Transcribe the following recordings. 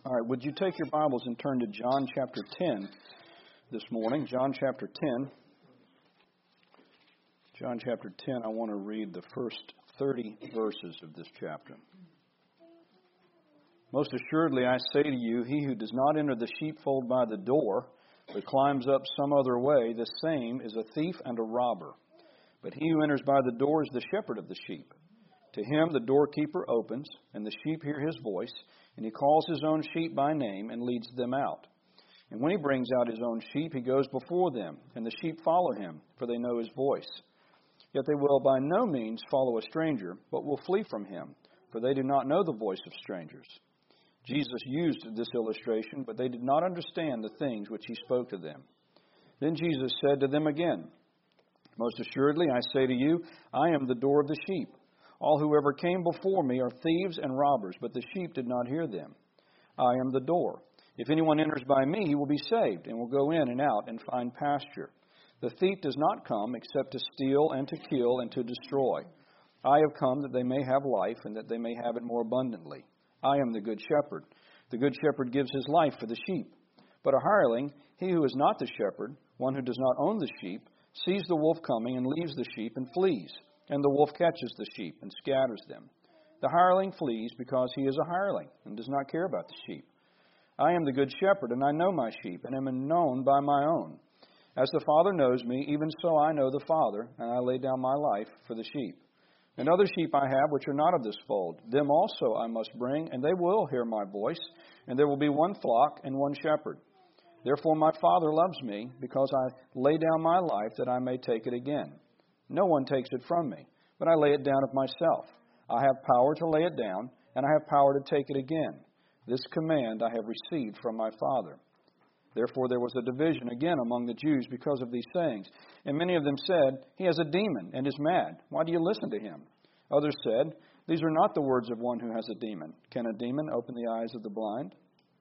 All right, would you take your Bibles and turn to John chapter 10 this morning? John chapter 10. John chapter 10, I want to read the first 30 verses of this chapter. Most assuredly, I say to you, he who does not enter the sheepfold by the door, but climbs up some other way, the same is a thief and a robber. But he who enters by the door is the shepherd of the sheep. To him the doorkeeper opens, and the sheep hear his voice, and he calls his own sheep by name and leads them out. And when he brings out his own sheep, he goes before them, and the sheep follow him, for they know his voice. Yet they will by no means follow a stranger, but will flee from him, for they do not know the voice of strangers. Jesus used this illustration, but they did not understand the things which he spoke to them. Then Jesus said to them again, Most assuredly, I say to you, I am the door of the sheep. All who ever came before me are thieves and robbers, but the sheep did not hear them. I am the door. If anyone enters by me, he will be saved, and will go in and out and find pasture. The thief does not come except to steal and to kill and to destroy. I have come that they may have life, and that they may have it more abundantly. I am the good shepherd. The good shepherd gives his life for the sheep. But a hireling, he who is not the shepherd, one who does not own the sheep, sees the wolf coming and leaves the sheep and flees. And the wolf catches the sheep and scatters them. The hireling flees because he is a hireling and does not care about the sheep. I am the good shepherd, and I know my sheep, and am known by my own. As the Father knows me, even so I know the Father, and I lay down my life for the sheep. And other sheep I have which are not of this fold. Them also I must bring, and they will hear my voice, and there will be one flock and one shepherd. Therefore my Father loves me, because I lay down my life that I may take it again. No one takes it from me, but I lay it down of myself. I have power to lay it down, and I have power to take it again. This command I have received from my Father. Therefore there was a division again among the Jews because of these sayings. And many of them said, He has a demon and is mad. Why do you listen to him? Others said, These are not the words of one who has a demon. Can a demon open the eyes of the blind?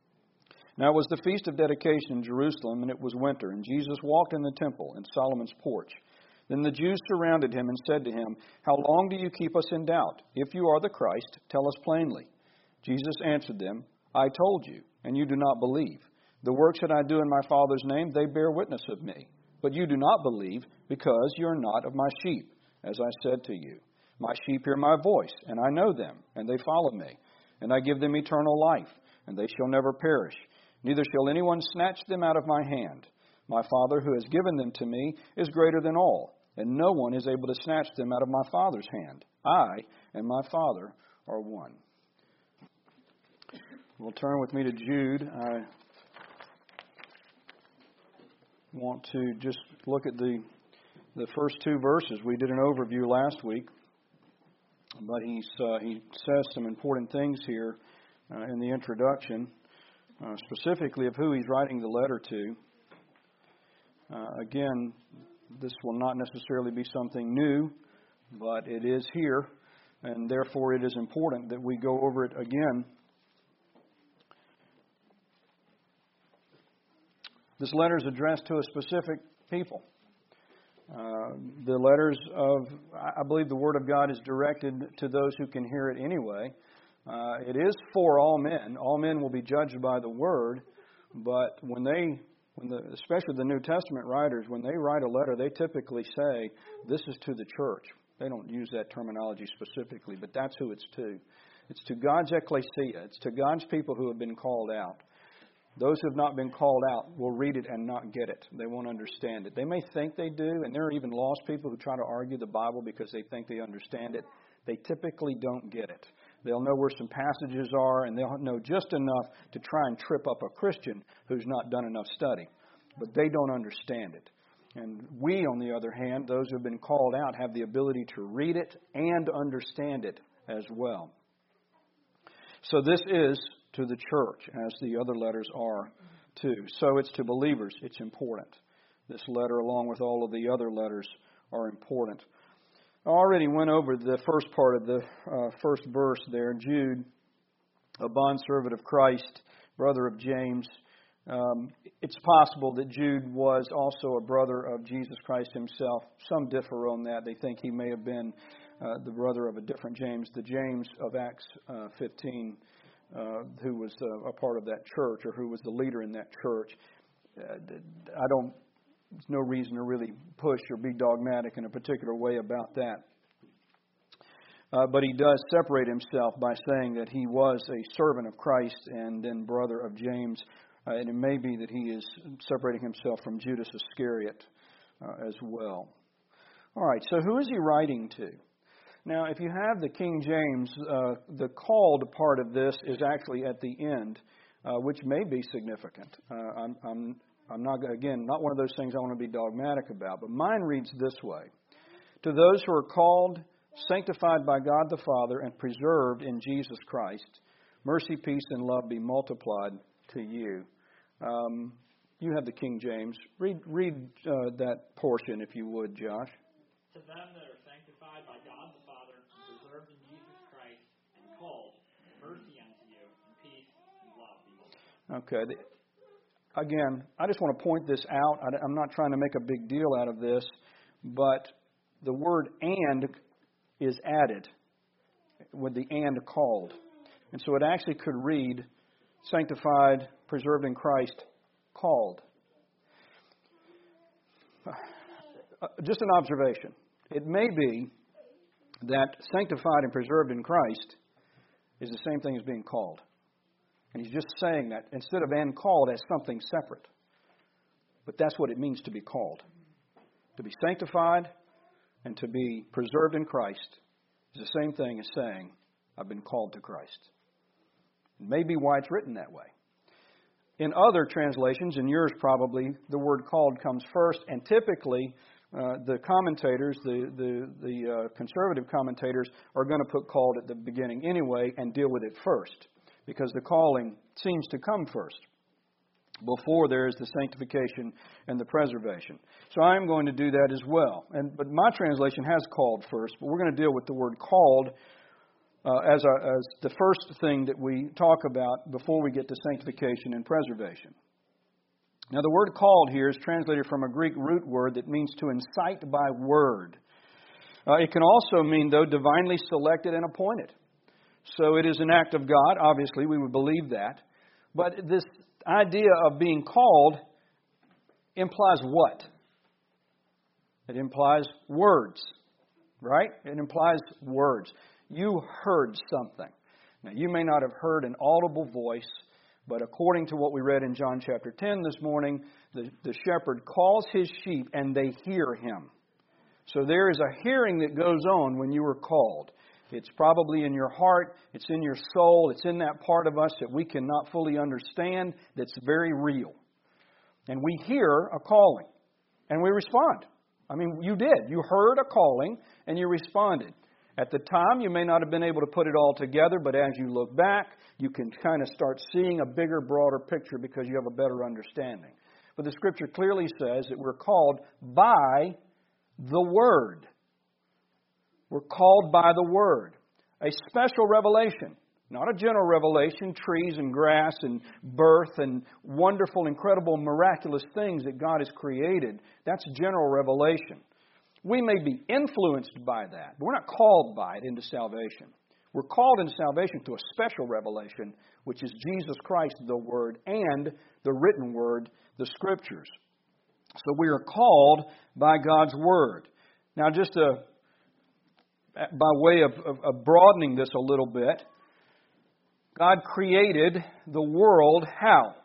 Now it was the feast of dedication in Jerusalem, and it was winter, and Jesus walked in the temple in Solomon's porch. Then the Jews surrounded him and said to him, How long do you keep us in doubt? If you are the Christ, tell us plainly. Jesus answered them, I told you, and you do not believe. The works that I do in my Father's name, they bear witness of me. But you do not believe, because you are not of my sheep, as I said to you. My sheep hear my voice, and I know them, and they follow me. And I give them eternal life, and they shall never perish. Neither shall anyone snatch them out of my hand. My Father who has given them to me is greater than all, and no one is able to snatch them out of my Father's hand. I and my Father are one. Well, turn with me to Jude. I want to just look at the first two verses. We did an overview last week, but he says some important things here in the introduction, specifically of who he's writing the letter to. Again, this will not necessarily be something new, but it is here, and therefore it is important that we go over it again. This letter is addressed to a specific people. The letters I believe the Word of God is directed to those who can hear it anyway. It is for all men. All men will be judged by the Word, but especially the New Testament writers, when they write a letter, they typically say, this is to the church. They don't use that terminology specifically, but that's who it's to. It's to God's ecclesia. It's to God's people who have been called out. Those who have not been called out will read it and not get it. They won't understand it. They may think they do, and there are even lost people who try to argue the Bible because they think they understand it. They typically don't get it. They'll know where some passages are, and they'll know just enough to try and trip up a Christian who's not done enough study. But they don't understand it. And we, on the other hand, those who have been called out, have the ability to read it and understand it as well. So this is to the church, as the other letters are too. So it's to believers. It's important. This letter, along with all of the other letters, are important. I already went over the first part of the first verse there. Jude, a bondservant of Christ, brother of James. It's possible that Jude was also a brother of Jesus Christ himself. Some differ on that. They think he may have been the brother of a different James, the James of Acts 15. who was a part of that church or who was the leader in that church. There's no reason to really push or be dogmatic in a particular way about that. But he does separate himself by saying that he was a servant of Christ and then brother of James. And it may be that he is separating himself from Judas Iscariot as well. All right, so who is he writing to? Now, if you have the King James, the called part of this is actually at the end, which may be significant. I'm not, again, not one of those things I want to be dogmatic about, but mine reads this way. To those who are called, sanctified by God the Father, and preserved in Jesus Christ, mercy, peace, and love be multiplied to you. You have the King James. Read that portion, if you would, Josh. To them that are sanctified by God the Father, preserved in Jesus Christ, and called, mercy unto you, and peace and love be multiplied. Okay. Again, I just want to point this out. I'm not trying to make a big deal out of this, but the word "and" is added with the "and" called. And so it actually could read, sanctified, preserved in Christ, called. Just an observation. It may be that sanctified and preserved in Christ is the same thing as being called. And he's just saying that instead of "and" called as something separate. But that's what it means to be called. To be sanctified and to be preserved in Christ is the same thing as saying, I've been called to Christ. It may be why it's written that way. In other translations, in yours probably, the word "called" comes first, and typically the commentators, the conservative commentators, are going to put "called" at the beginning anyway and deal with it first, because the calling seems to come first before there is the sanctification and the preservation. So I'm going to do that as well. But my translation has "called" first, but we're going to deal with the word "called" as the first thing that we talk about before we get to sanctification and preservation. Now, the word "called" here is translated from a Greek root word that means to incite by word. It can also mean, though, divinely selected and appointed. So it is an act of God. Obviously, we would believe that. But this idea of being called implies what? It implies words, right? It implies words. You heard something. Now, you may not have heard an audible voice, but according to what we read in John chapter 10 this morning, the shepherd calls his sheep and they hear him. So there is a hearing that goes on when you are called. It's probably in your heart, it's in your soul, it's in that part of us that we cannot fully understand that's very real. And we hear a calling and we respond. I mean, you did. You heard a calling and you responded. At the time, you may not have been able to put it all together, but as you look back, you can kind of start seeing a bigger, broader picture because you have a better understanding. But the Scripture clearly says that we're called by the Word. We're called by the Word. A special revelation, not a general revelation, trees and grass and birth and wonderful, incredible, miraculous things that God has created. That's general revelation. We may be influenced by that, but we're not called by it into salvation. We're called into salvation to a special revelation, which is Jesus Christ, the Word, and the written Word, the Scriptures. So we are called by God's Word. Now, just by way of broadening this a little bit, God created the world how?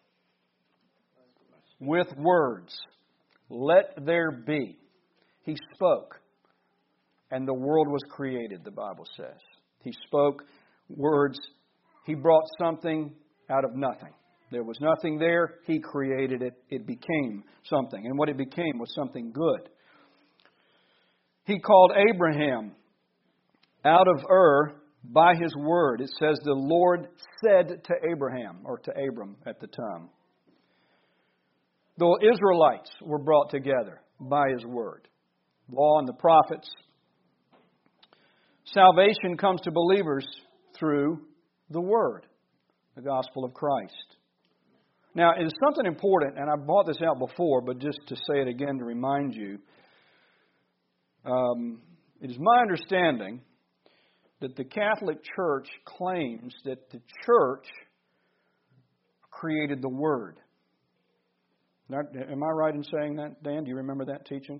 With words. Let there be. He spoke, and the world was created, the Bible says. He spoke words. He brought something out of nothing. There was nothing there. He created it. It became something. And what it became was something good. He called Abraham out of Ur by His word. It says the Lord said to Abraham, or to Abram at the time. The Israelites were brought together by His word. Law and the prophets. Salvation comes to believers through the Word, the gospel of Christ. Now, it is something important, and I've brought this out before, but just to say it again to remind you, it is my understanding that the Catholic Church claims that the Church created the Word. Now, am I right in saying that, Dan? Do you remember that teaching?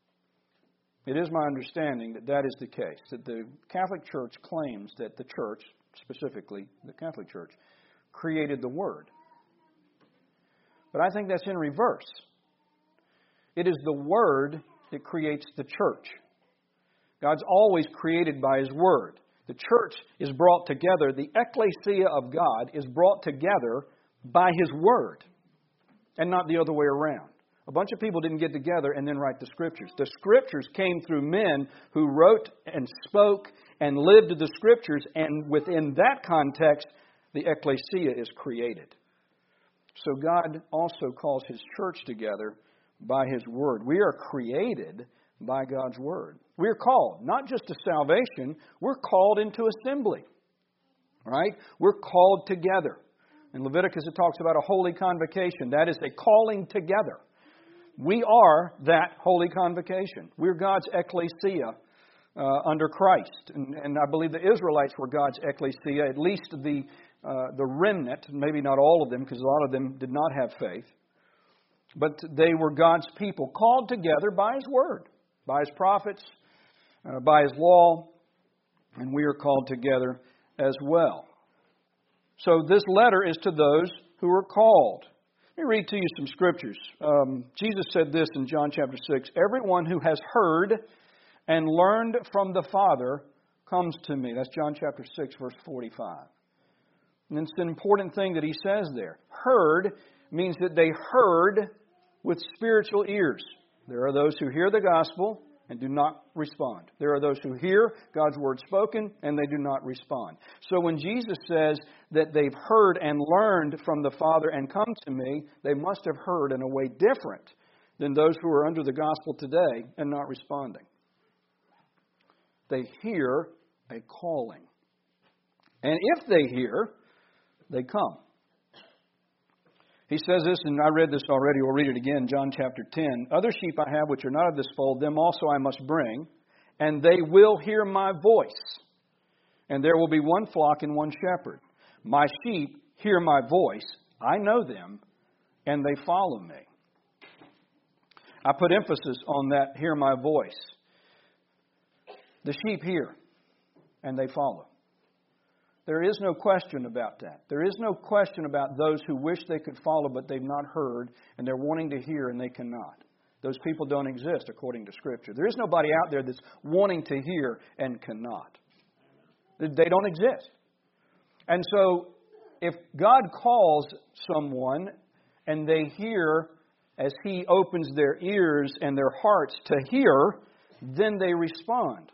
It is my understanding that that is the case, that the Catholic Church claims that the Church, specifically the Catholic Church, created the Word. But I think that's in reverse. It is the Word that creates the Church. God's always created by His Word. The Church is brought together, the ecclesia of God is brought together by His Word, and not the other way around. A bunch of people didn't get together and then write the Scriptures. The Scriptures came through men who wrote and spoke and lived the Scriptures, and within that context, the ecclesia is created. So God also calls His church together by His Word. We are created by God's Word. We are called, not just to salvation, we're called into assembly. Right? We're called together. In Leviticus it talks about a holy convocation. That is a calling together. We are that holy convocation. We're God's ecclesia under Christ. And I believe the Israelites were God's ecclesia, at least the remnant, maybe not all of them, because a lot of them did not have faith. But they were God's people, called together by His Word, by His prophets, by His law, and we are called together as well. So this letter is to those who are called. Let me read to you some scriptures. Jesus said this in John chapter 6, "Everyone who has heard and learned from the Father comes to me." That's John chapter 6, verse 45. And it's an important thing that He says there. Heard means that they heard with spiritual ears. There are those who hear the gospel and do not respond. There are those who hear God's word spoken and they do not respond. So when Jesus says that they've heard and learned from the Father and come to me, they must have heard in a way different than those who are under the gospel today and not responding. They hear a calling. And if they hear, they come. He says this, and I read this already, we'll read it again, John chapter 10. "Other sheep I have which are not of this fold, them also I must bring, and they will hear my voice. And there will be one flock and one shepherd. My sheep hear my voice, I know them, and they follow me." I put emphasis on that, hear my voice. The sheep hear, and they follow. There is no question about that. There is no question about those who wish they could follow, but they've not heard, and they're wanting to hear, and they cannot. Those people don't exist according to Scripture. There is nobody out there that's wanting to hear and cannot. They don't exist. And so, if God calls someone, and they hear as He opens their ears and their hearts to hear, then they respond.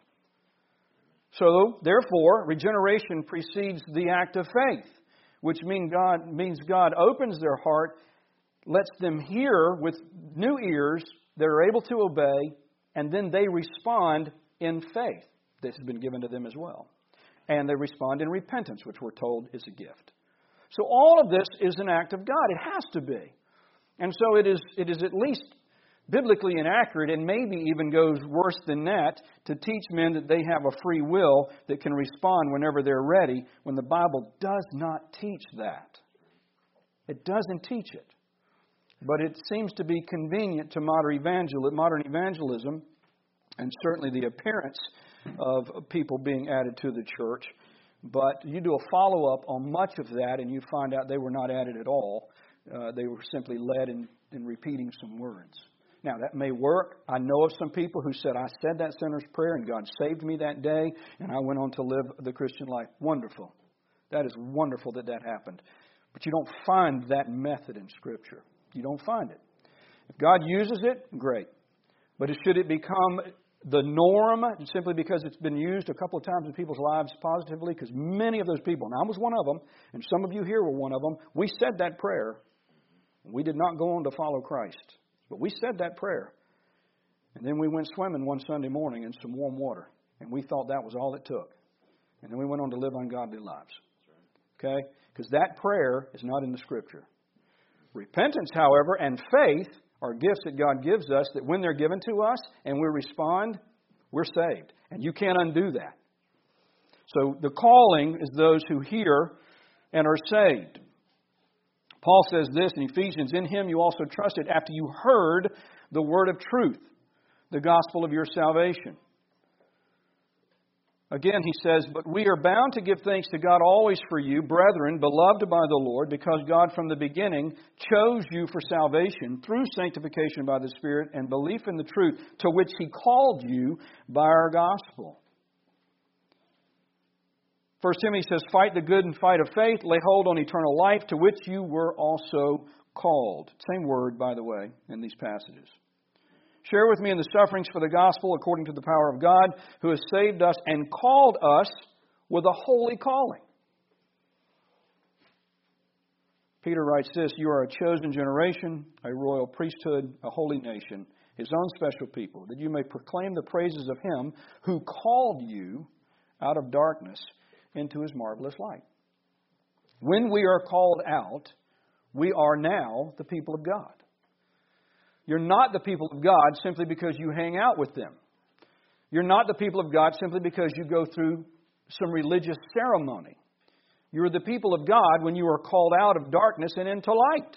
So, therefore, regeneration precedes the act of faith, which means God opens their heart, lets them hear with new ears that are able to obey, and then they respond in faith. This has been given to them as well. And they respond in repentance, which we're told is a gift. So all of this is an act of God. It has to be. And so it is at least biblically inaccurate, and maybe even goes worse than that, to teach men that they have a free will that can respond whenever they're ready, when the Bible does not teach that. It doesn't teach it. But it seems to be convenient to modern evangelism, and certainly the appearance of people being added to the church. But you do a follow-up on much of that, and you find out they were not added at all. They were simply led in repeating some words. Now, that may work. I know of some people who said, "I said that sinner's prayer and God saved me that day, and I went on to live the Christian life." Wonderful. That is wonderful that happened. But you don't find that method in Scripture. You don't find it. If God uses it, great. But should it become the norm simply because it's been used a couple of times in people's lives positively? Because many of those people, and I was one of them, and some of you here were one of them, we said that prayer. We did not go on to follow Christ. But we said that prayer. And then we went swimming one Sunday morning in some warm water. And we thought that was all it took. And then we went on to live ungodly lives. Okay? Because that prayer is not in the Scripture. Repentance, however, and faith are gifts that God gives us, that when they're given to us and we respond, we're saved. And you can't undo that. So the calling is those who hear and are saved. Paul says this in Ephesians, in Him you also trusted after you heard the word of truth, the gospel of your salvation. Again, he says, but we are bound to give thanks to God always for you, brethren, beloved by the Lord, because God from the beginning chose you for salvation through sanctification by the Spirit and belief in the truth to which He called you by our gospel. 1 Timothy says, fight the good and fight of faith, lay hold on eternal life, to which you were also called. Same word, by the way, in these passages. Share with me in the sufferings for the gospel according to the power of God, who has saved us and called us with a holy calling. Peter writes this, you are a chosen generation, a royal priesthood, a holy nation, His own special people, that you may proclaim the praises of Him who called you out of darkness into His marvelous light. When we are called out, we are now the people of God. You're not the people of God simply because you hang out with them. You're not the people of God simply because you go through some religious ceremony. You're the people of God when you are called out of darkness and into light.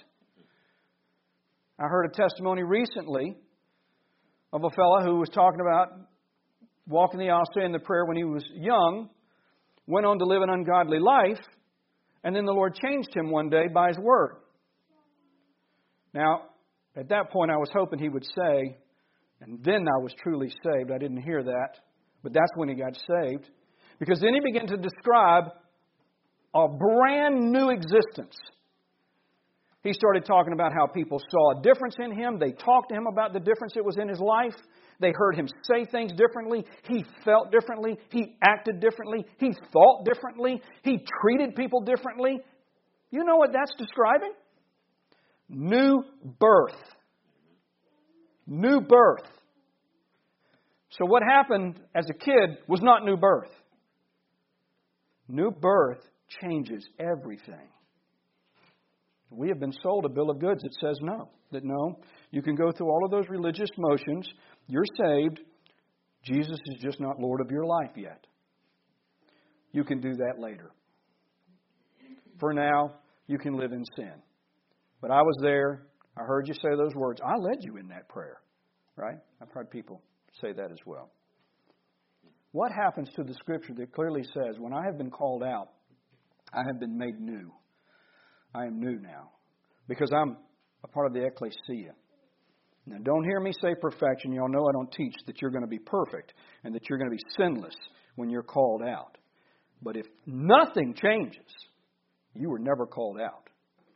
I heard a testimony recently of a fellow who was talking about walking the aisle, saying the prayer when he was young, went on to live an ungodly life, and then the Lord changed him one day by His Word. Now, at that point, I was hoping he would say, and then I was truly saved. I didn't hear that, but that's when he got saved. Because then he began to describe a brand new existence. He started talking about how people saw a difference in him. They talked to him about the difference that was in his life. They heard him say things differently. He felt differently. He acted differently. He thought differently. He treated people differently. You know what that's describing? New birth. New birth. So what happened as a kid was not new birth. New birth changes everything. We have been sold a bill of goods that says no. That no, you can go through all of those religious motions. You're saved. Jesus is just not Lord of your life yet. You can do that later. For now, you can live in sin. But I was there. I heard you say those words. I led you in that prayer. Right? I've heard people say that as well. What happens to the Scripture that clearly says, when I have been called out, I have been made new. I am new now. Because I'm a part of the ecclesia. Now, don't hear me say perfection. You all know I don't teach that you're going to be perfect and that you're going to be sinless when you're called out. But if nothing changes, you were never called out.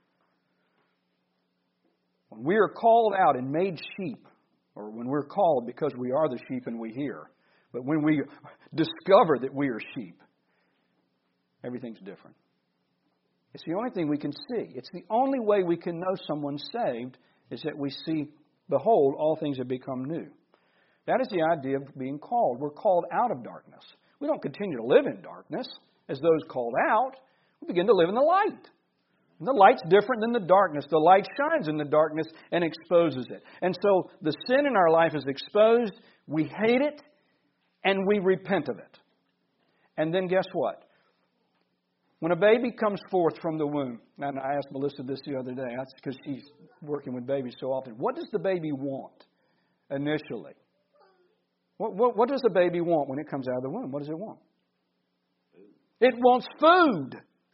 When we are called out and made sheep, or when we're called because we are the sheep and we hear, but when we discover that we are sheep, everything's different. It's the only thing we can see. It's the only way we can know someone's saved is that we see, behold, all things have become new. That is the idea of being called. We're called out of darkness. We don't continue to live in darkness as those called out. We begin to live in the light. And the light's different than the darkness. The light shines in the darkness and exposes it. And so the sin in our life is exposed, we hate it, and we repent of it. And then guess what? When a baby comes forth from the womb, and I asked Melissa this the other day, that's because she's working with babies so often. What does the baby want initially? What does the baby want when it comes out of the womb? What does it want? It wants food.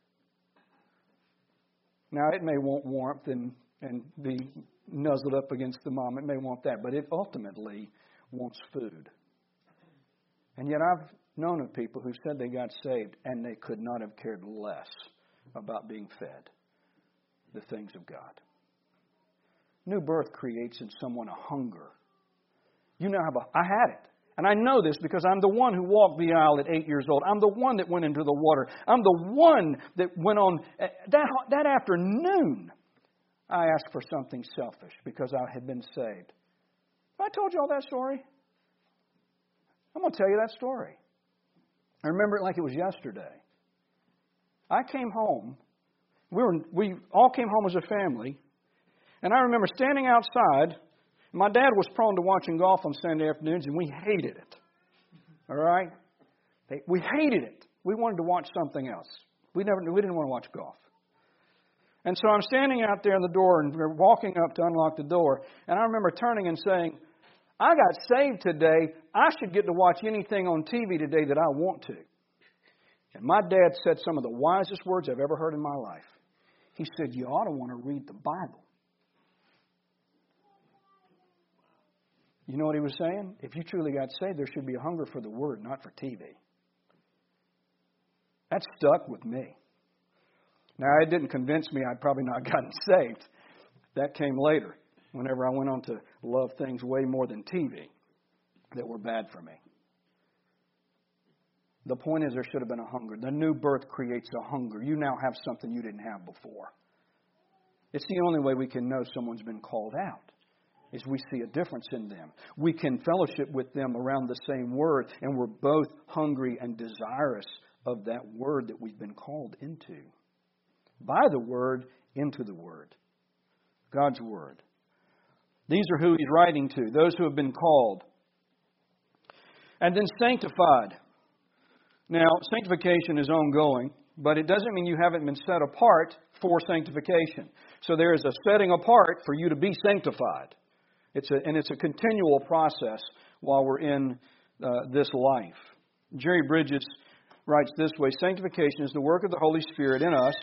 Now, it may want warmth and be nuzzled up against the mom. It may want that, but it ultimately wants food. And yet I've known of people who said they got saved and they could not have cared less about being fed the things of God. New birth creates in someone a hunger. You now have I had it. And I know this because I'm the one who walked the aisle at 8 years old. I'm the one that went into the water. I'm the one that went on. That afternoon, I asked for something selfish because I had been saved. Have I told you all that story? I'm going to tell you that story. I remember it like it was yesterday. I came home. We all came home as a family. And I remember standing outside. My dad was prone to watching golf on Sunday afternoons, and we hated it. All right? We hated it. We wanted to watch something else. We didn't want to watch golf. And so I'm standing out there in the door, and we're walking up to unlock the door, and I remember turning and saying, I got saved today. I should get to watch anything on TV today that I want to. And my dad said some of the wisest words I've ever heard in my life. He said, you ought to want to read the Bible. You know what he was saying? If you truly got saved, there should be a hunger for the Word, not for TV. That stuck with me. Now, it didn't convince me I'd probably not gotten saved. That came later, whenever I went on to love things way more than TV that were bad for me. The point is, there should have been a hunger. The new birth creates a hunger. You now have something you didn't have before. It's the only way we can know someone's been called out, is we see a difference in them. We can fellowship with them around the same Word, and we're both hungry and desirous of that Word that we've been called into. By the Word, into the Word. God's Word. These are who He's writing to, those who have been called. And then sanctified. Now, sanctification is ongoing, but it doesn't mean you haven't been set apart for sanctification. So there is a setting apart for you to be sanctified. It's a continual process while we're in this life. Jerry Bridges writes this way, sanctification is the work of the Holy Spirit in us,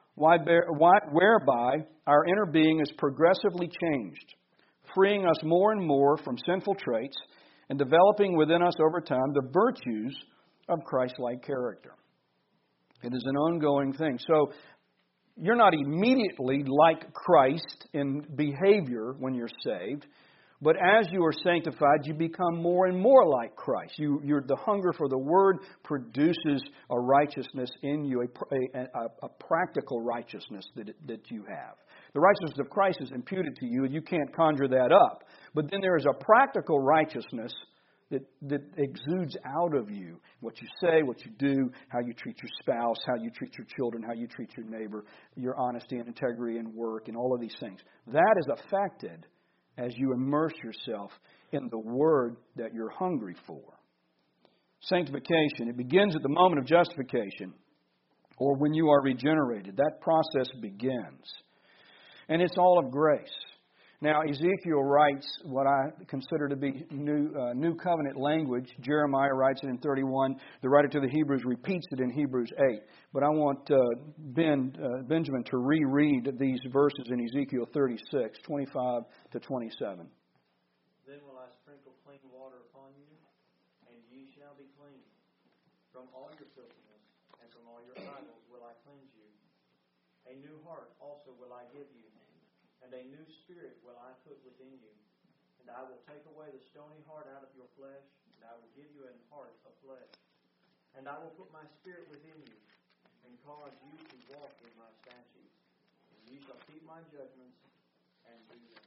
whereby our inner being is progressively changed, freeing us more and more from sinful traits and developing within us over time the virtues of Christ-like character. It is an ongoing thing. So you're not immediately like Christ in behavior when you're saved, but as you are sanctified, you become more and more like Christ. The hunger for the Word produces a righteousness in you, a practical righteousness that you have. The righteousness of Christ is imputed to you, and you can't conjure that up. But then there is a practical righteousness that exudes out of you. What you say, what you do, how you treat your spouse, how you treat your children, how you treat your neighbor, your honesty and integrity in work, and all of these things. That is affected as you immerse yourself in the Word that you're hungry for. Sanctification, it begins at the moment of justification, or when you are regenerated. That process begins. And it's all of grace. Now, Ezekiel writes what I consider to be new covenant language. Jeremiah writes it in 31. The writer to the Hebrews repeats it in Hebrews 8. But I want Benjamin to reread these verses in Ezekiel 36, 25 to 27. Then will I sprinkle clean water upon you, and ye shall be clean. From all your filthiness and from all your idols will I cleanse you. A new heart also will I give you, and a new spirit will I put within you. And I will take away the stony heart out of your flesh, and I will give you an heart of flesh. And I will put my spirit within you, and cause you to walk in my statutes. And ye shall keep my judgments and do them.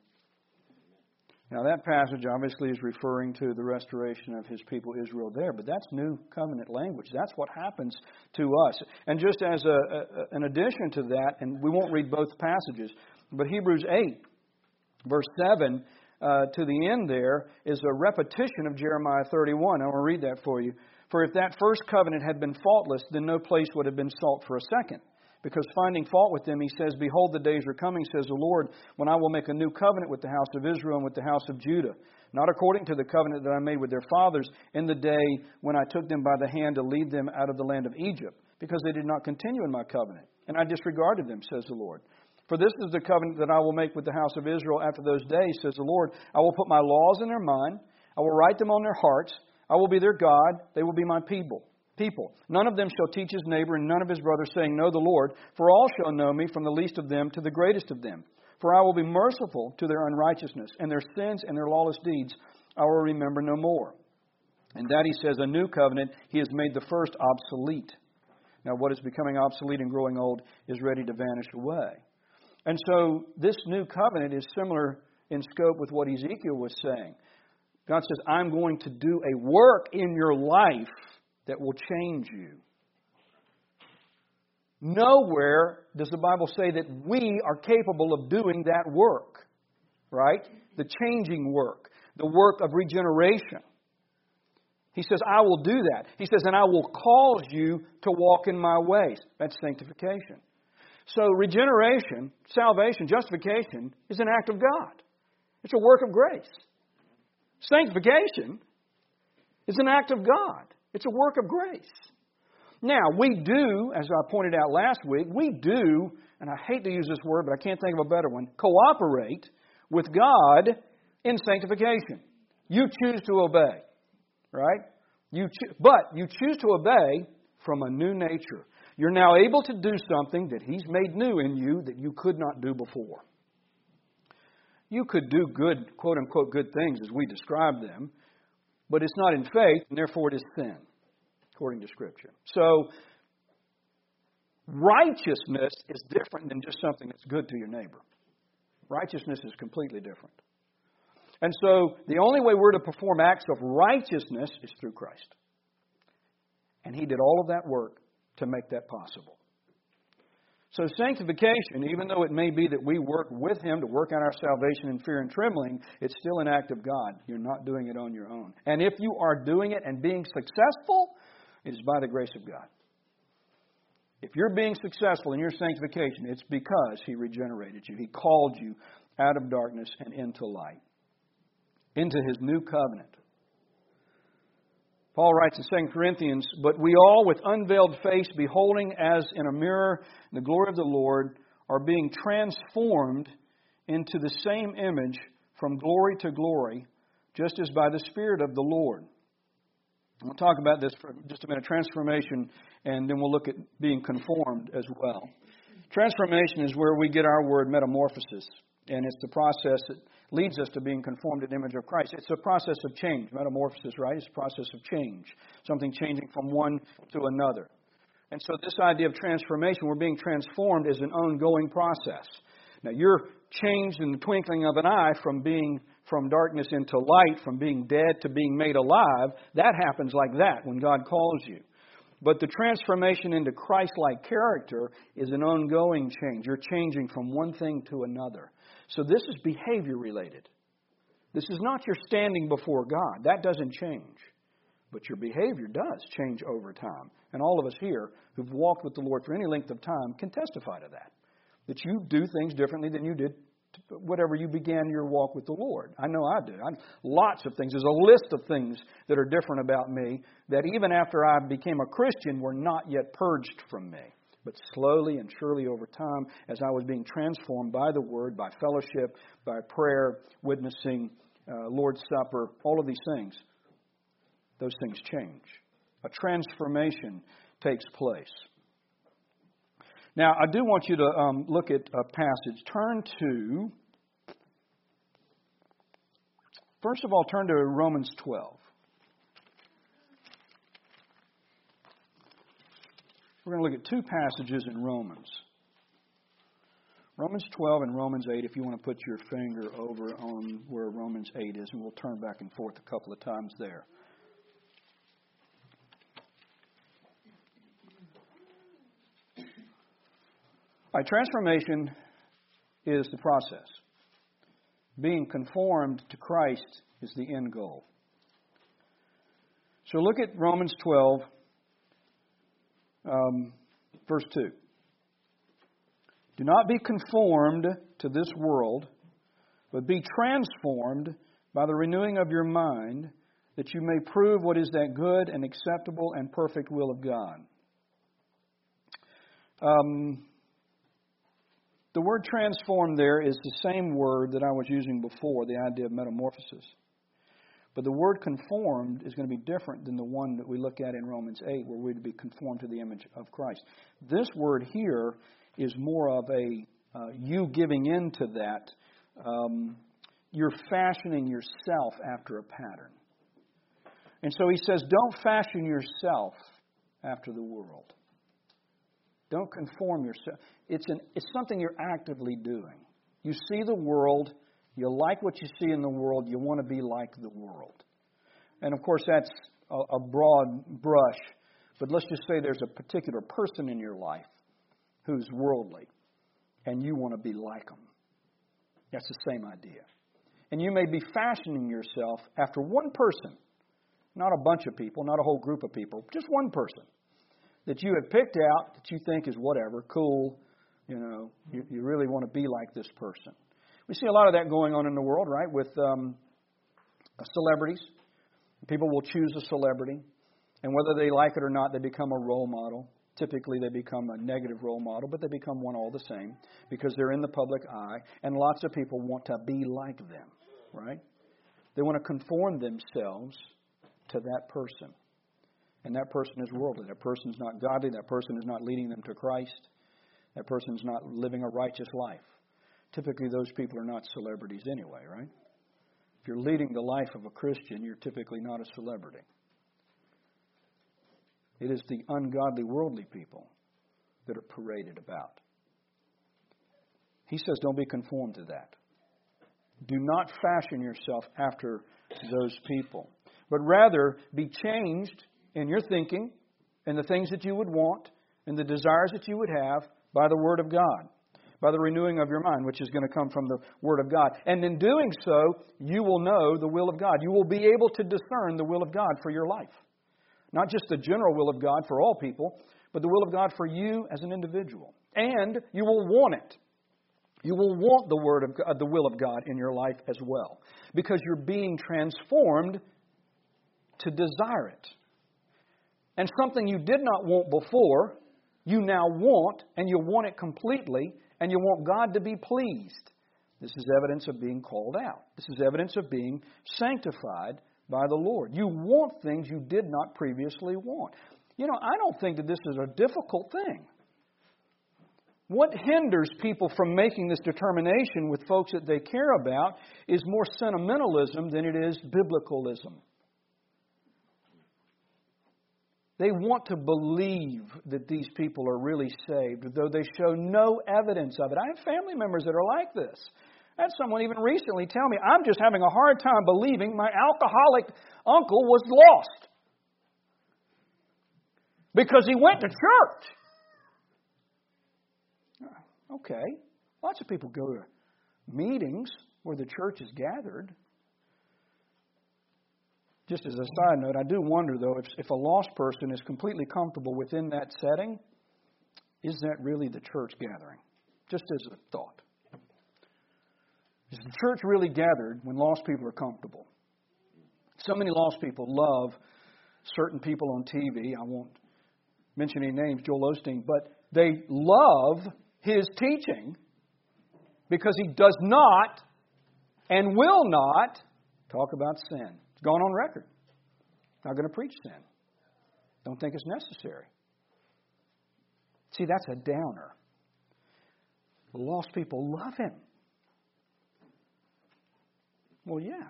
Now that passage obviously is referring to the restoration of His people Israel there, but that's new covenant language. That's what happens to us. And just as an addition to that, and we won't read both passages, but Hebrews 8, verse 7, to the end there, is a repetition of Jeremiah 31. I want to read that for you. For if that first covenant had been faultless, then no place would have been sought for a second. Because finding fault with them, He says, Behold, the days are coming, says the Lord, when I will make a new covenant with the house of Israel and with the house of Judah. Not according to the covenant that I made with their fathers in the day when I took them by the hand to lead them out of the land of Egypt, because they did not continue in my covenant, and I disregarded them, says the Lord. For this is the covenant that I will make with the house of Israel after those days, says the Lord. I will put my laws in their mind. I will write them on their hearts. I will be their God. They will be my people. None of them shall teach his neighbor and none of his brothers, saying, Know the Lord. For all shall know me, from the least of them to the greatest of them. For I will be merciful to their unrighteousness, and their sins and their lawless deeds I will remember no more. And that, He says, a new covenant, He has made the first obsolete. Now what is becoming obsolete and growing old is ready to vanish away. And so this new covenant is similar in scope with what Ezekiel was saying. God says, I'm going to do a work in your life that will change you. Nowhere does the Bible say that we are capable of doing that work, right? The changing work, the work of regeneration. He says, I will do that. He says, and I will cause you to walk in my ways. That's sanctification. So regeneration, salvation, justification is an act of God. It's a work of grace. Sanctification is an act of God. It's a work of grace. Now, we do, as I pointed out last week, we do, and I hate to use this word, but I can't think of a better one, cooperate with God in sanctification. You choose to obey, right? But you choose to obey from a new nature. You're now able to do something that He's made new in you that you could not do before. You could do good, quote-unquote, good things as we describe them, but it's not in faith, and therefore it is sin, according to Scripture. So, righteousness is different than just something that's good to your neighbor. Righteousness is completely different. And so, the only way we're to perform acts of righteousness is through Christ. And He did all of that work to make that possible. So sanctification, even though it may be that we work with Him to work out our salvation in fear and trembling, it's still an act of God. You're not doing it on your own. And if you are doing it and being successful, it is by the grace of God. If you're being successful in your sanctification, it's because He regenerated you. He called you out of darkness and into light, into His new covenant. Paul writes in 2 Corinthians, but we all with unveiled face, beholding as in a mirror the glory of the Lord, are being transformed into the same image from glory to glory, just as by the Spirit of the Lord. We'll talk about this for just a minute, transformation, and then we'll look at being conformed as well. Transformation is where we get our word metamorphosis, and it's the process that leads us to being conformed to the image of Christ. It's a process of change. Metamorphosis, right? It's a process of change. Something changing from one to another. And so this idea of transformation, we're being transformed, is an ongoing process. Now, you're changed in the twinkling of an eye from being from darkness into light, from being dead to being made alive. That happens like that when God calls you. But the transformation into Christ-like character is an ongoing change. You're changing from one thing to another. So this is behavior related. This is not your standing before God. That doesn't change. But your behavior does change over time. And all of us here who've walked with the Lord for any length of time can testify to that. That you do things differently than you did whatever you began your walk with the Lord. I know I do. Lots of things. There's a list of things that are different about me that even after I became a Christian were not yet purged from me. But slowly and surely over time, as I was being transformed by the Word, by fellowship, by prayer, witnessing, Lord's Supper, all of these things, those things change. A transformation takes place. Now, I do want you to look at a passage. First of all, turn to Romans 12. We're going to look at two passages in Romans. Romans 12 and Romans 8, if you want to put your finger over on where Romans 8 is, and we'll turn back and forth a couple of times there. All right, transformation is the process. Being conformed to Christ is the end goal. So look at Romans 12, verse 2. Do not be conformed to this world, but be transformed by the renewing of your mind, that you may prove what is that good and acceptable and perfect will of God. The word transform there is the same word that I was using before, the idea of metamorphosis. But the word conformed is going to be different than the one that we look at in Romans 8, where we're to be conformed to the image of Christ. This word here is more of a you giving in to that. You're fashioning yourself after a pattern. And so he says, don't fashion yourself after the world. Don't conform yourself. It's something you're actively doing. You see the world. You like what you see in the world. You want to be like the world. And of course, that's a broad brush. But let's just say there's a particular person in your life who's worldly. And you want to be like them. That's the same idea. And you may be fashioning yourself after one person not a bunch of people, not a whole group of people, just one person that you have picked out that you think is whatever, cool, you really want to be like this person. We see a lot of that going on in the world, right, with celebrities. People will choose a celebrity, and whether they like it or not, they become a role model. Typically, they become a negative role model, but they become one all the same because they're in the public eye, and lots of people want to be like them, right? They want to conform themselves to that person, and that person is worldly. That person is not godly. That person is not leading them to Christ. That person is not living a righteous life. Typically, those people are not celebrities anyway, right? If you're leading the life of a Christian, you're typically not a celebrity. It is the ungodly, worldly people that are paraded about. He says, don't be conformed to that. Do not fashion yourself after those people, but rather be changed in your thinking and the things that you would want and the desires that you would have by the Word of God, by the renewing of your mind, which is going to come from the Word of God. And in doing so, you will know the will of God. You will be able to discern the will of God for your life. Not just the general will of God for all people, but the will of God for you as an individual. And you will want it. You will want the will of God in your life as well, because you're being transformed to desire it. And something you did not want before, you now want, and you want it completely, and you want God to be pleased. This is evidence of being called out. This is evidence of being sanctified by the Lord. You want things you did not previously want. I don't think that this is a difficult thing. What hinders people from making this determination with folks that they care about is more sentimentalism than it is biblicalism. They want to believe that these people are really saved, though they show no evidence of it. I have family members that are like this. I had someone even recently tell me, I'm just having a hard time believing my alcoholic uncle was lost because he went to church. Okay. Lots of people go to meetings where the church is gathered. Just as a side note, I do wonder, though, if a lost person is completely comfortable within that setting, is that really the church gathering? Just as a thought. Is the church really gathered when lost people are comfortable? So many lost people love certain people on TV. I won't mention any names, Joel Osteen, but they love his teaching because he does not and will not talk about sin. It's gone on record. Not going to preach sin. Don't think it's necessary. See, that's a downer. The lost people love him. Well, yeah.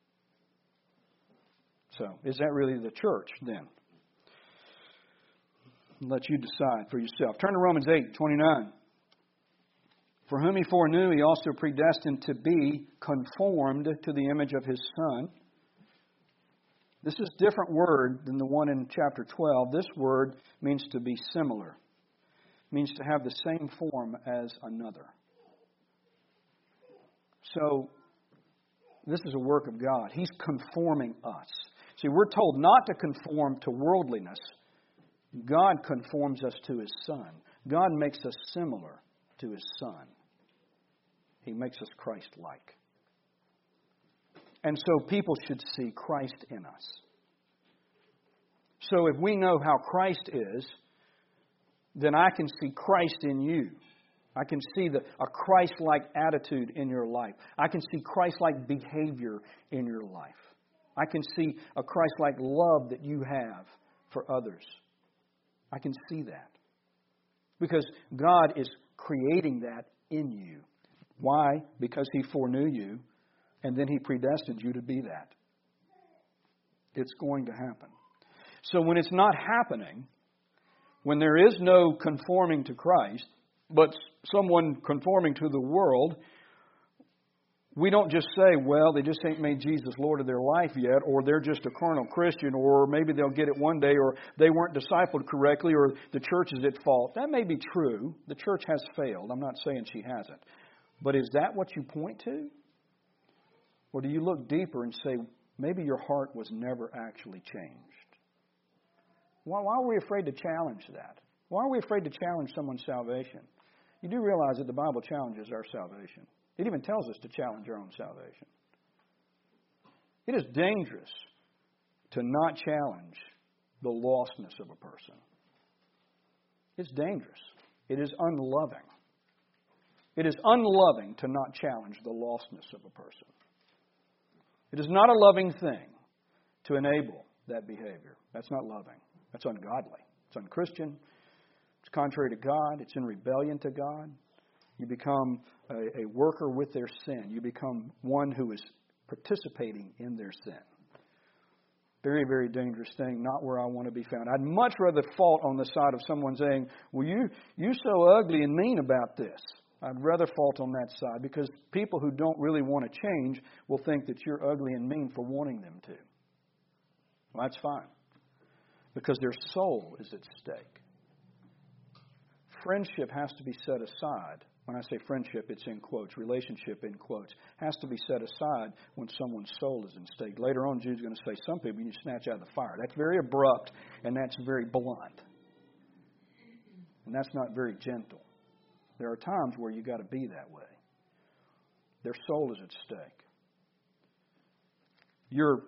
So, is that really the church then? I'll let you decide for yourself. Turn to Romans 8:29. For whom he foreknew, he also predestined to be conformed to the image of his Son. This is a different word than the one in chapter 12. This word means to be similar. It means to have the same form as another. So, this is a work of God. He's conforming us. See, we're told not to conform to worldliness. God conforms us to His Son. God makes us similar to His Son. He makes us Christ-like. And so people should see Christ in us. So if we know how Christ is, then I can see Christ in you. I can see a Christ-like attitude in your life. I can see Christ-like behavior in your life. I can see a Christ-like love that you have for others. I can see that. Because God is creating that in you. Why? Because He foreknew you, and then He predestined you to be that. It's going to happen. So when it's not happening, when there is no conforming to Christ, but someone conforming to the world, we don't just say, well, they just ain't made Jesus Lord of their life yet, or they're just a carnal Christian, or maybe they'll get it one day, or they weren't discipled correctly, or the church is at fault. That may be true. The church has failed. I'm not saying she hasn't. But is that what you point to? Or do you look deeper and say, maybe your heart was never actually changed. Why are we afraid to challenge that? Why are we afraid to challenge someone's salvation? You do realize that the Bible challenges our salvation. It even tells us to challenge our own salvation. It is dangerous to not challenge the lostness of a person. It's dangerous. It is unloving. It is unloving to not challenge the lostness of a person. It is not a loving thing to enable that behavior. That's not loving. That's ungodly. It's unchristian. It's contrary to God. It's in rebellion to God. You become a worker with their sin. You become one who is participating in their sin. Very, very dangerous thing, not where I want to be found. I'd much rather fault on the side of someone saying, well, you're so ugly and mean about this. I'd rather fault on that side, because people who don't really want to change will think that you're ugly and mean for wanting them to. Well, that's fine, because their soul is at stake. Friendship has to be set aside. When I say friendship, it's in quotes. Relationship, in quotes, has to be set aside when someone's soul is at stake. Later on, Jude's going to say some people you snatch out of the fire. That's very abrupt, and that's very blunt. And that's not very gentle. There are times where you've got to be that way. Their soul is at stake. Your,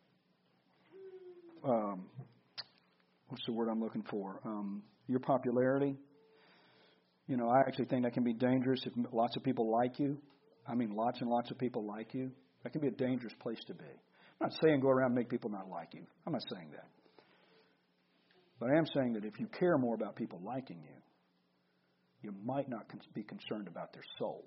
what's the word I'm looking for? Your popularity. You know, I actually think that can be dangerous if lots of people like you. I mean, lots and lots of people like you. That can be a dangerous place to be. I'm not saying go around and make people not like you. I'm not saying that. But I am saying that if you care more about people liking you, you might not be concerned about their soul.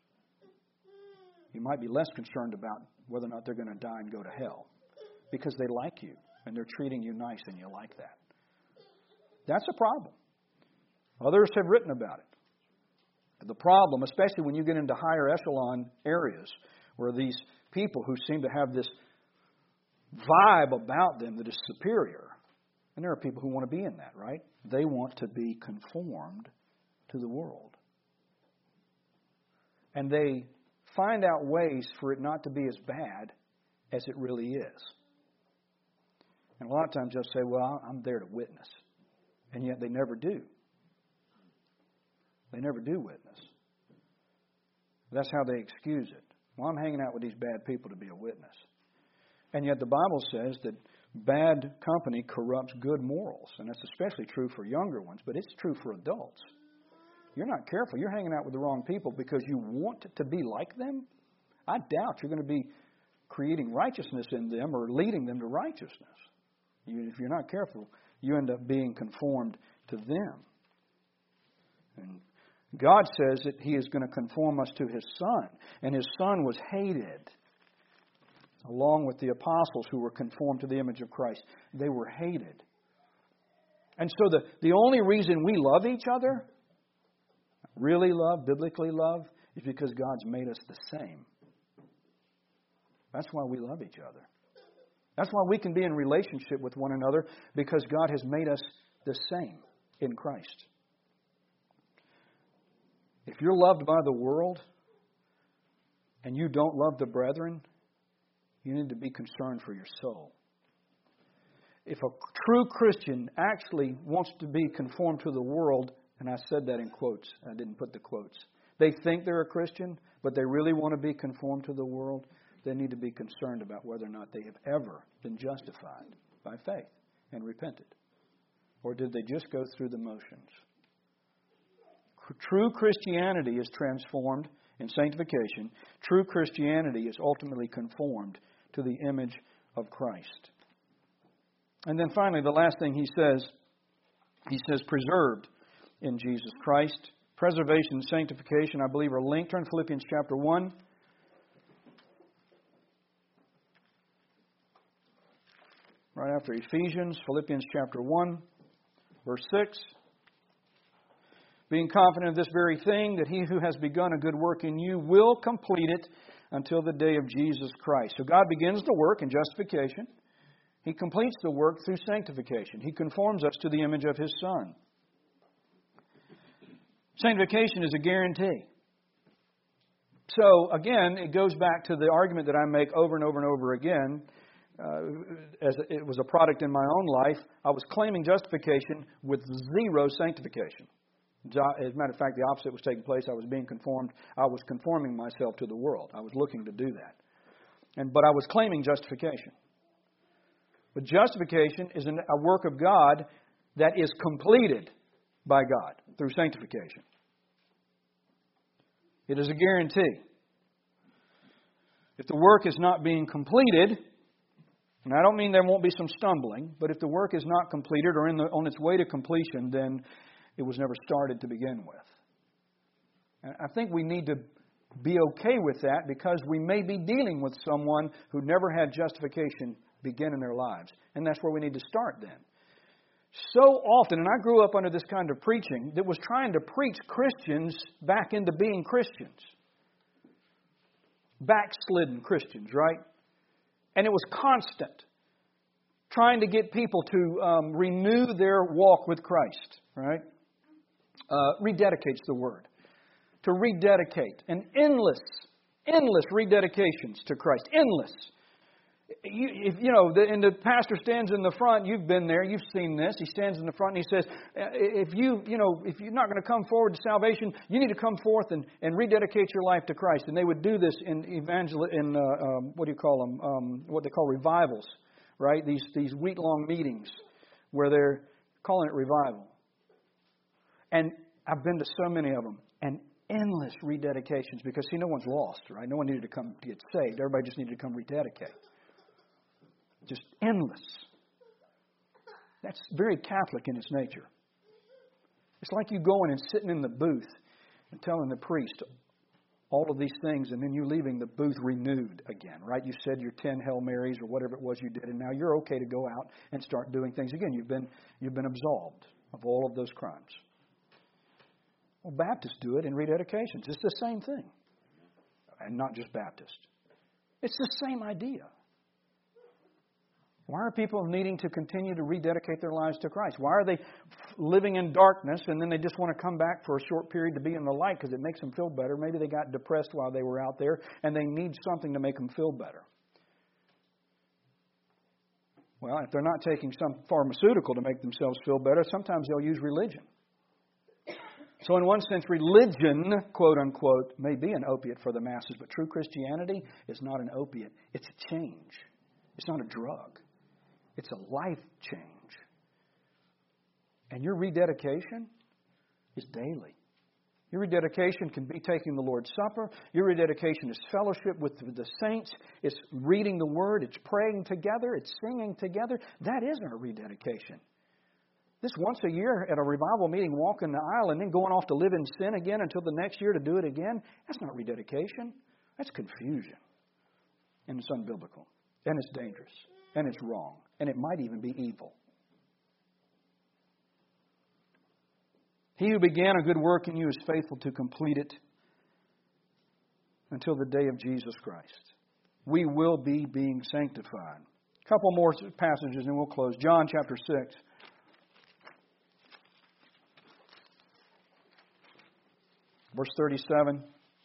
You might be less concerned about whether or not they're going to die and go to hell, because they like you and they're treating you nice and you like that. That's a problem. Others have written about it. The problem, especially when you get into higher echelon areas where these people who seem to have this vibe about them that is superior, and there are people who want to be in that, right? They want to be conformed to the world. And they find out ways for it not to be as bad as it really is. And a lot of times they'll say, well, I'm there to witness. And yet they never do. They never do witness. That's how they excuse it. Well, I'm hanging out with these bad people to be a witness. And yet the Bible says that bad company corrupts good morals. And that's especially true for younger ones, but it's true for adults. You're not careful. You're hanging out with the wrong people because you want to be like them. I doubt you're going to be creating righteousness in them or leading them to righteousness. If you're not careful, you end up being conformed to them. And God says that He is going to conform us to His Son. And His Son was hated along with the apostles who were conformed to the image of Christ. They were hated. And so the only reason we love each other, really love, biblically love, is because God's made us the same. That's why we love each other. That's why we can be in relationship with one another, because God has made us the same in Christ. If you're loved by the world and you don't love the brethren, you need to be concerned for your soul. If a true Christian actually wants to be conformed to the world, and I said that in quotes, I didn't put the quotes. They think they're a Christian, but they really want to be conformed to the world. They need to be concerned about whether or not they have ever been justified by faith and repented. Or did they just go through the motions? True Christianity is transformed in sanctification. True Christianity is ultimately conformed to the image of Christ. And then finally, the last thing he says preserved in Jesus Christ. Preservation and sanctification, I believe, are linked. Turn to Philippians chapter 1. Right after Ephesians, Philippians chapter 1, verse 6. Being confident of this very thing, that He who has begun a good work in you will complete it until the day of Jesus Christ. So God begins the work in justification. He completes the work through sanctification. He conforms us to the image of His Son. Sanctification is a guarantee. So, again, it goes back to the argument that I make over and over and over again, as it was a product in my own life, I was claiming justification with zero sanctification. As a matter of fact, the opposite was taking place. I was being conformed. I was conforming myself to the world. I was looking to do that. But I was claiming justification. But justification is a work of God that is completed by God through sanctification. It is a guarantee. If the work is not being completed, and I don't mean there won't be some stumbling, but if the work is not completed or on its way to completion, then it was never started to begin with. And I think we need to be okay with that because we may be dealing with someone who never had justification begin in their lives. And that's where we need to start then. So often, and I grew up under this kind of preaching that was trying to preach Christians back into being Christians. Backslidden Christians, right? And it was constant. Trying to get people to renew their walk with Christ, right? Rededicates the word. To rededicate. And endless rededications to Christ. Endless. And the pastor stands in the front. You've been there. You've seen this. He stands in the front and he says, if you're not going to come forward to salvation, you need to come forth and rededicate your life to Christ. And they would do this in what they call revivals, right? These week-long meetings where they're calling it revival. And I've been to so many of them. And endless rededications because, see, no one's lost, right? No one needed to come to get saved. Everybody just needed to come rededicate. Just endless. That's very Catholic in its nature. It's like you going and sitting in the booth and telling the priest all of these things and then you leaving the booth renewed again, right? You said your 10 Hail Marys or whatever it was you did and now you're okay to go out and start doing things again. You've been absolved of all of those crimes. Well, Baptists do it in rededications. It's the same thing. And not just Baptists. It's the same idea. Why are people needing to continue to rededicate their lives to Christ? Why are they living in darkness and then they just want to come back for a short period to be in the light because it makes them feel better? Maybe they got depressed while they were out there and they need something to make them feel better. Well, if they're not taking some pharmaceutical to make themselves feel better, sometimes they'll use religion. So in one sense, religion, quote unquote, may be an opiate for the masses, but true Christianity is not an opiate. It's a change. It's not a drug. It's a life change. And your rededication is daily. Your rededication can be taking the Lord's Supper. Your rededication is fellowship with the saints. It's reading the Word. It's praying together. It's singing together. That is our rededication. This once a year at a revival meeting, walking the aisle and then going off to live in sin again until the next year to do it again, that's not rededication. That's confusion. And it's unbiblical. And it's dangerous. And it's wrong. And it might even be evil. He who began a good work in you is faithful to complete it until the day of Jesus Christ. We will be being sanctified. A couple more passages and we'll close. John chapter 6. Verse 37.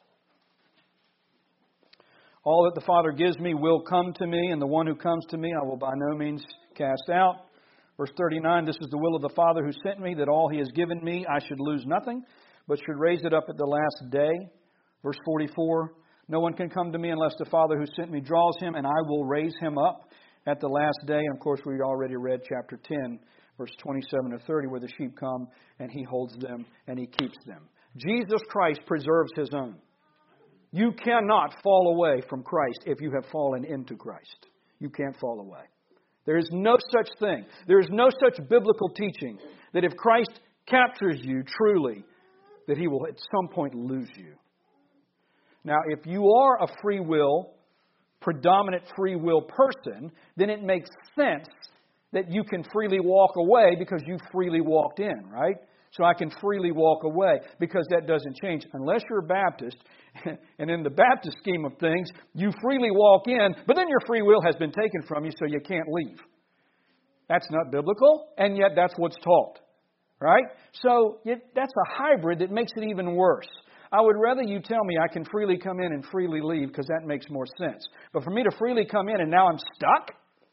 All that the Father gives me will come to me, and the one who comes to me I will by no means cast out. Verse 39, this is the will of the Father who sent me, that all He has given me I should lose nothing, but should raise it up at the last day. Verse 44, no one can come to me unless the Father who sent me draws him, and I will raise him up at the last day. And of course, we already read chapter 10, verse 27 to 30, where the sheep come, and He holds them, and He keeps them. Jesus Christ preserves His own. You cannot fall away from Christ if you have fallen into Christ. You can't fall away. There is no such thing. There is no such biblical teaching that if Christ captures you truly, that He will at some point lose you. Now, if you are a free will, predominant free will person, then it makes sense that you can freely walk away because you freely walked in, right? So I can freely walk away because that doesn't change. Unless you're a Baptist, and in the Baptist scheme of things, you freely walk in, but then your free will has been taken from you so you can't leave. That's not biblical, and yet that's what's taught. Right? So that's a hybrid that makes it even worse. I would rather you tell me I can freely come in and freely leave because that makes more sense. But for me to freely come in and now I'm stuck,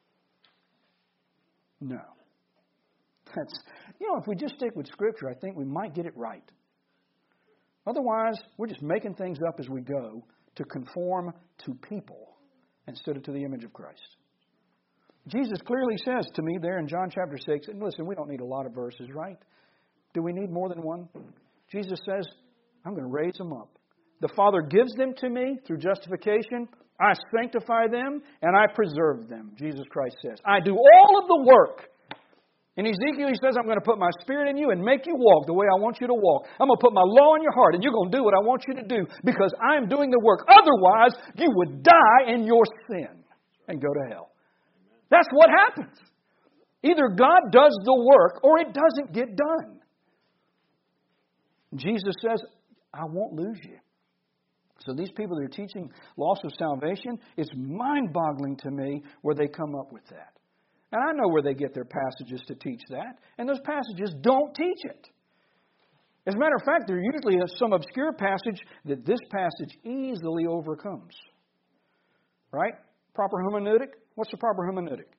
No. If we just stick with Scripture, I think we might get it right. Otherwise, we're just making things up as we go to conform to people instead of to the image of Christ. Jesus clearly says to me there in John chapter 6, and listen, we don't need a lot of verses, right? Do we need more than one? Jesus says, I'm going to raise them up. The Father gives them to me through justification. I sanctify them and I preserve them, Jesus Christ says. I do all of the work. In Ezekiel, he says, I'm going to put my Spirit in you and make you walk the way I want you to walk. I'm going to put my law in your heart and you're going to do what I want you to do because I'm doing the work. Otherwise, you would die in your sin and go to hell. That's what happens. Either God does the work or it doesn't get done. Jesus says, I won't lose you. So these people that are teaching loss of salvation, it's mind-boggling to me where they come up with that. And I know where they get their passages to teach that. And those passages don't teach it. As a matter of fact, there usually is some obscure passage that this passage easily overcomes. Right? Proper hermeneutic? What's the proper hermeneutic?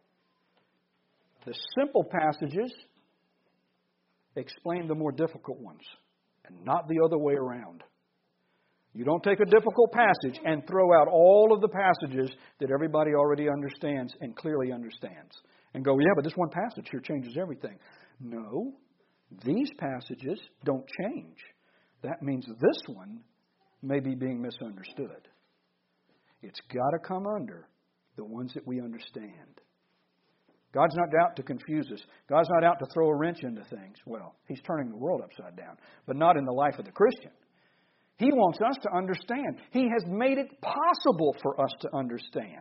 The simple passages explain the more difficult ones, and not the other way around. You don't take a difficult passage and throw out all of the passages that everybody already understands and clearly understands. And go, yeah, but this one passage here changes everything. No, these passages don't change. That means this one may be being misunderstood. It's got to come under the ones that we understand. God's not out to confuse us. God's not out to throw a wrench into things. Well, He's turning the world upside down, but not in the life of the Christian. He wants us to understand. He has made it possible for us to understand.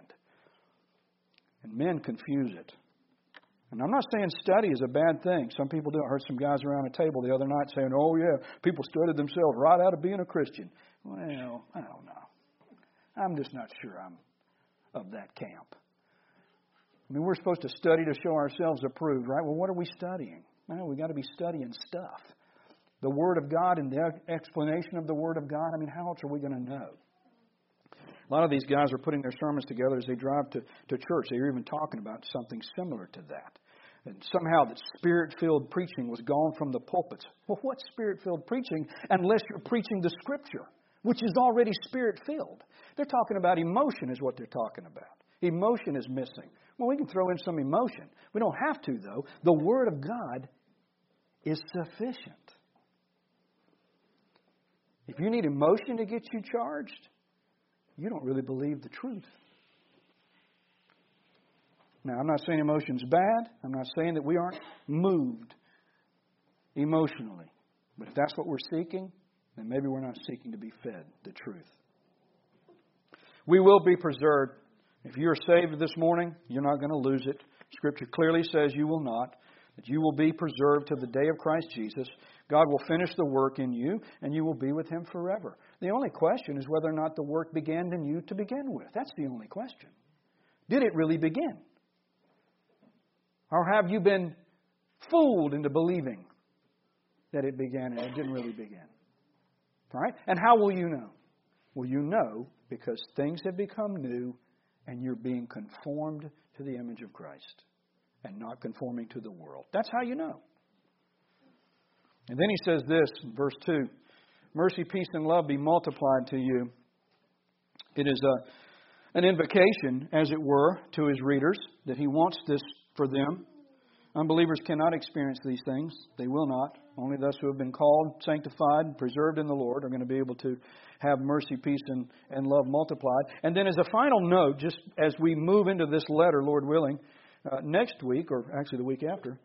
And men confuse it. And I'm not saying study is a bad thing. Some people do. I heard some guys around a table the other night saying, oh yeah, people studied themselves right out of being a Christian. Well, I don't know. I'm just not sure I'm of that camp. I mean, we're supposed to study to show ourselves approved, right? Well, what are we studying? Well, we've got to be studying stuff. The Word of God and the explanation of the Word of God. I mean, how else are we going to know? A lot of these guys are putting their sermons together as they drive to church. They're even talking about something similar to that. And somehow that Spirit-filled preaching was gone from the pulpits. Well, what's Spirit-filled preaching unless you're preaching the Scripture, which is already Spirit-filled? They're talking about emotion is what they're talking about. Emotion is missing. Well, we can throw in some emotion. We don't have to, though. The Word of God is sufficient. If you need emotion to get you charged, you don't really believe the truth. Now, I'm not saying emotion's bad. I'm not saying that we aren't moved emotionally. But if that's what we're seeking, then maybe we're not seeking to be fed the truth. We will be preserved. If you're saved this morning, you're not going to lose it. Scripture clearly says you will not. That you will be preserved to the day of Christ Jesus. God will finish the work in you, and you will be with Him forever. The only question is whether or not the work began in you to begin with. That's the only question. Did it really begin? Or have you been fooled into believing that it began and it didn't really begin? All right? And how will you know? Well, you know because things have become new and you're being conformed to the image of Christ and not conforming to the world. That's how you know. And then he says this in verse 2, mercy, peace, and love be multiplied to you. It is an invocation, as it were, to his readers that he wants this for them. Unbelievers cannot experience these things. They will not. Only those who have been called, sanctified, preserved in the Lord are going to be able to have mercy, peace, and love multiplied. And then as a final note, just as we move into this letter, Lord willing, next week, or actually the week after,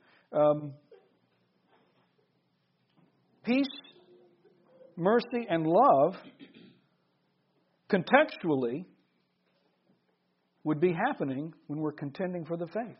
peace, mercy, and love contextually would be happening when we're contending for the faith.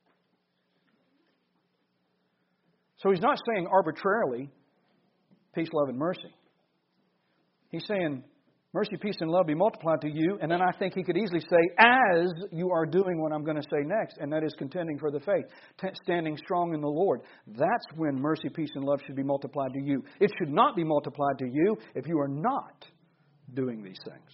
So he's not saying arbitrarily peace, love, and mercy. He's saying mercy, peace, and love be multiplied to you. And then I think he could easily say, as you are doing what I'm going to say next, and that is contending for the faith, standing strong in the Lord. That's when mercy, peace, and love should be multiplied to you. It should not be multiplied to you if you are not doing these things.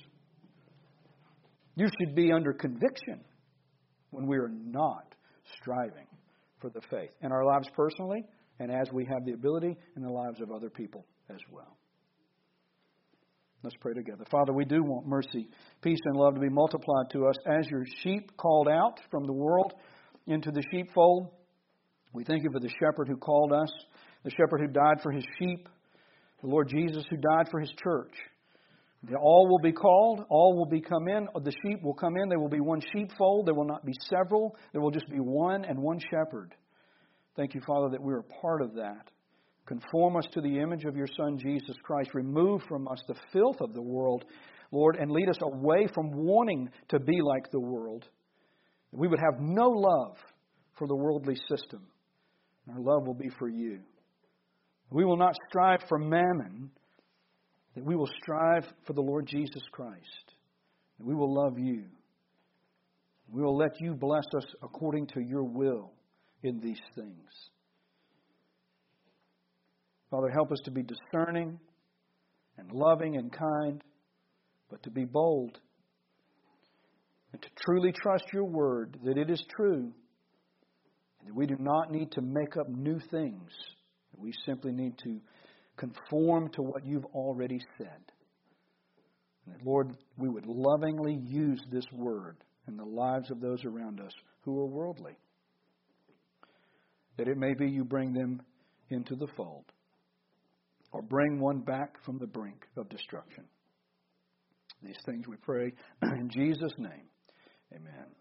You should be under conviction when we are not striving for the faith in our lives personally, and as we have the ability in the lives of other people as well. Let's pray together. Father, we do want mercy, peace, and love to be multiplied to us as your sheep called out from the world into the sheepfold. We thank you for the shepherd who called us, the shepherd who died for his sheep, the Lord Jesus who died for his church. All will be called, all will be come in, the sheep will come in, there will be one sheepfold, there will not be several, there will just be one and one shepherd. Thank you, Father, that we are part of that. Conform us to the image of your Son, Jesus Christ. Remove from us the filth of the world, Lord, and lead us away from wanting to be like the world. We would have no love for the worldly system. Our love will be for you. We will not strive for mammon, that we will strive for the Lord Jesus Christ. That we will love you. We will let you bless us according to your will in these things. Father, help us to be discerning and loving and kind, but to be bold and to truly trust your word that it is true and that we do not need to make up new things. We simply need to conform to what you've already said. And that, Lord, we would lovingly use this word in the lives of those around us who are worldly. That it may be you bring them into the fold, or bring one back from the brink of destruction. These things we pray in Jesus' name. Amen.